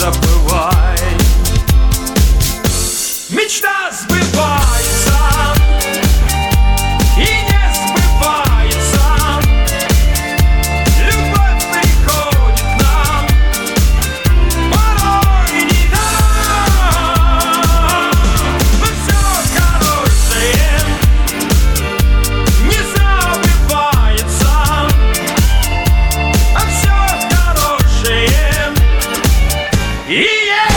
забывай. Мечта сбывается и не сбывается. Любовь приходит к нам порой не так. Но все хорошее не забывается, а все хорошее и есть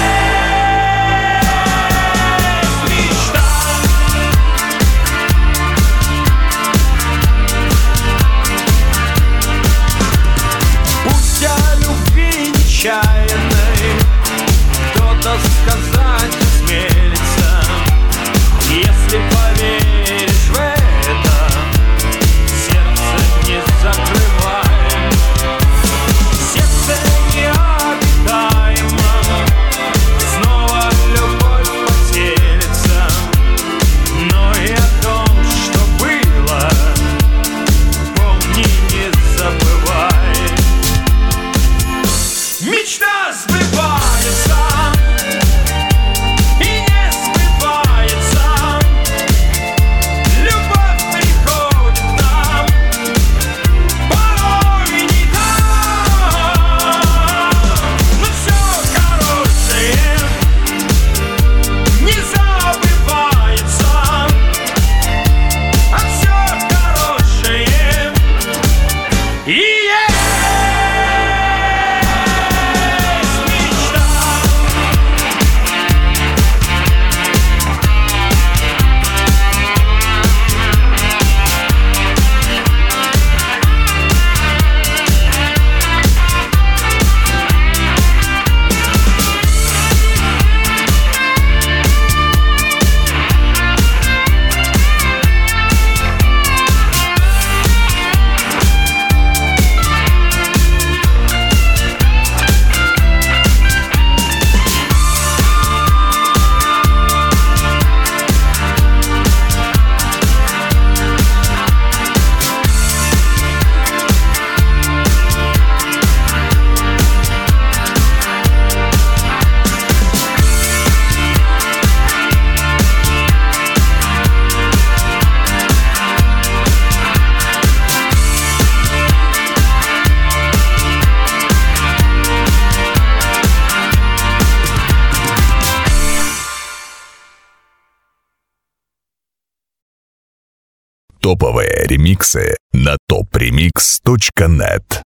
мечта. Пусть о любви нечаянной кто-то сказать осмелится. Если поверишь в это, сердце не закрывай. Сердце необитаемо, снова любовь поселится. Но и о том, что было, помни, не забывай. Мечта сбывается и не сбывается. Любовь приходит к нам порой не так. Но все хорошее не забывается, а все хорошее и есть мечта. Топовые ремиксы на topremix.net.